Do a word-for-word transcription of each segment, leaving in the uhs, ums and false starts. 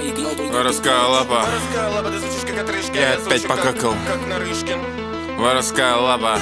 Воровская лапа. Я опять покакал. Воровская лапа.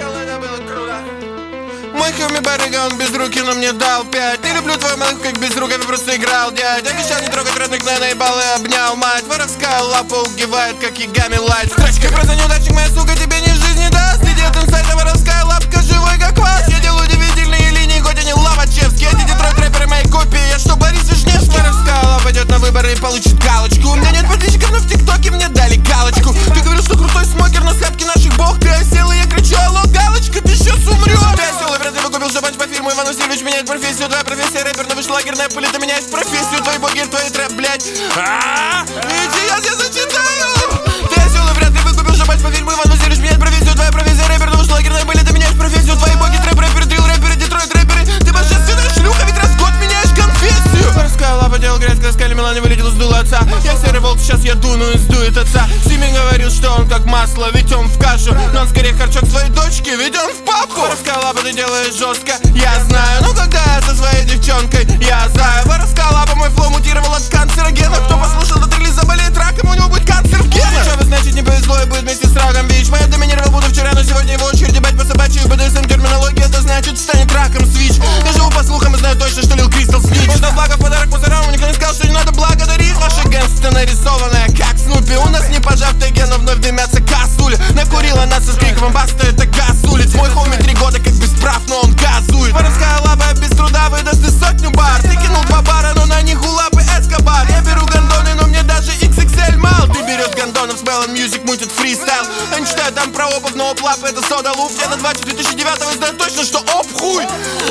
Мой хомми барыга, он без руки, но мне дал пять. Не люблю твою малых, как без рук, я просто играл, дядь. Обещал не трогать родных, но я наебал и обнял мать. Воровская лапа убивает, как Ягами Лайт. Строчка про неудачник, моя сука тебе ни жизнь не даст. Иди от инсайта, воровская лапка, живой как вас. Я делаю удивительные линии, хоть они лавачевские. Эти Детройт рэперы мои копии, я что, Борис Вишневский? Воровская лапа идет на выборы и получит галочку. У меня нет подписчиков, но в ТикТоке мне дали галочку. Ты говорил, что крутой смокер, но слепки наших бог. Ты осел, и я кричу: алло, галочка, ты сейчас умрешь. Выкупил жабач по фильму Иван Васильевич меняет профессию. Твоя профессия рэпер, но вышла лагерная пыль, ты меняешь профессию. Твои боги, твои трэп, блядь. Ааа, сейчас я зачитаю. Ты осел и вряд ли выкупил жабач по фильму Иван Васильевич меняет профессию. Твоя профессия рэпер, но вышла лагерная пыль, ты меняешь профессию. Твои боги, трэп, рэперы, дрил, рэперы, Детройт, рэперы. Ты божественная шлюха, ведь раз в год меняешь конфессию. Воровская лапа делал грязь, когда скали Милане вылетел, сдул отца. Я серый волк, сейчас я дуну и сдует отца. Сими говорил, что он как масло, ведь он в кашу. Но он скорее харчок своей дочки, ведь он в папку. Воровская лапа, ты делаешь жестко, я знаю. Ну когда я со своей девчонкой, я знаю. Воровская лапа, мой флоу мутировал от канцерогена. Кто послушал этот релиз, заболеет раком, у него будет канцер в генах. Что вы, значит, не повезло и будет вместе с раком ВИЧ. Моя доминировал буду вчера, но сегодня его очередь. Бать по собачьей БДСМ терминология, это значит станет раком свич. Я живу по слухам и знаю точно, что Лил Кристал снич. Он дал благо в подарок мусорам, никто не сказал, что не надо благодарить. Ваша гангста нарисованная, как Снупи. У нас не пожав тайге, но вновь дымятся косули. Накурила нас со скриком баста, это газ улиц. Мой хоми три года как без прав, но он газует. Воровская лапа без труда выдаст ты сотню бар. Ты кинул два бара, но на них у лапы Эскобар. Я беру гондоны, но мне даже икс икс эль мал. Ты берешь гондонов с Bellon Music, мутит фристайл. Они читают там про обувь, но оп лапы это сода луф. Я на двадцать две тысячи девятого знаю точно, что оп хуй.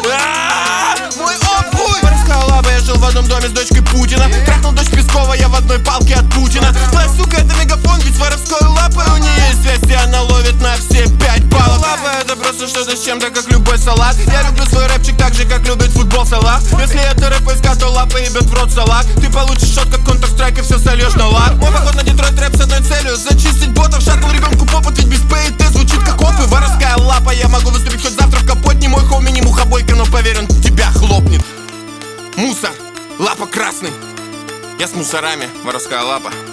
Мой оп хуй. Воровская лапа, я жил в одном доме с дочкой Путина. Трахнул дочь Пескова, я в одной палке от Путина. Твоя сука это мегафон, ведь с воровской лапой у нее есть связь, и она ловит на все пять баллов. Лапа это просто что-то с чем-то, как любой салат. Я люблю свой рэпчик так же, как любит футбол Салах. Если это рэп поиска, то лапа ебет в рот салат. Ты получишь шот, как Counter-Strike, и все сольешь на лак. Мой поход на Детройт рэп с одной целью: зачистить ботов, шаттл ребенку попот, ведь без пэ и тэ звучит как опы. Воровская лапа, я могу выступить хоть завтра в Капотне. Мой хоми не мухобойка, но поверь, он тебя хлопнет. Мусор, лапа красный. Я с мусорами, воровская лапа.